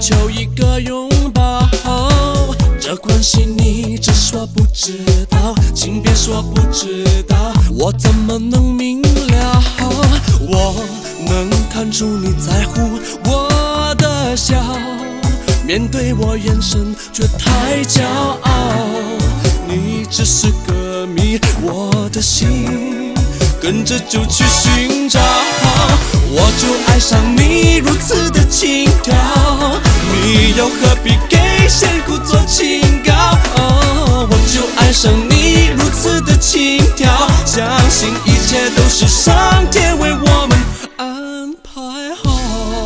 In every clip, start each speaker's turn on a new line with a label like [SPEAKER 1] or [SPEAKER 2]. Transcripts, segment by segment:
[SPEAKER 1] 求一个拥抱。这关系你只说不知道，请别说不知道，我怎么能明了？我能看出你在乎我的笑，面对我眼神却太骄傲。你只是个谜，我的心跟着就去寻找。我就爱上你如此的轻佻，你又何必给仙姑做清高？我就爱上你如此的轻佻，相信一切都是上天为我们安排好。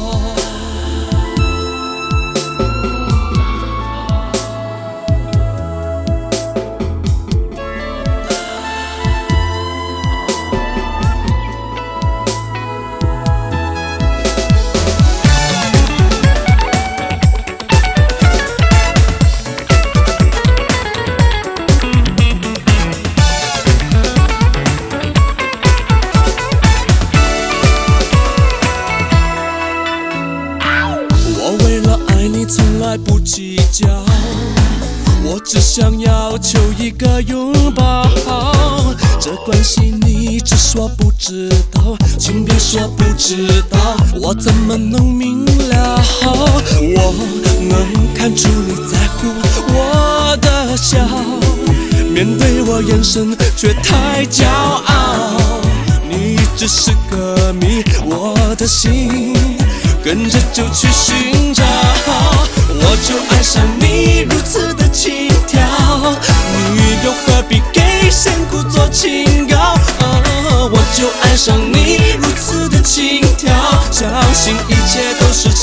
[SPEAKER 1] 从来不计较，我只想要求一个拥抱。这关系你只说不知道，请别说不知道，我怎么能明了？我能看出你在乎我的笑，面对我眼神却太骄傲。你只是个谜，我的心跟着就去寻找。我就爱上你如此的轻佻，你又何必给仙姑做清高？我就爱上你如此的轻佻，相信一切都是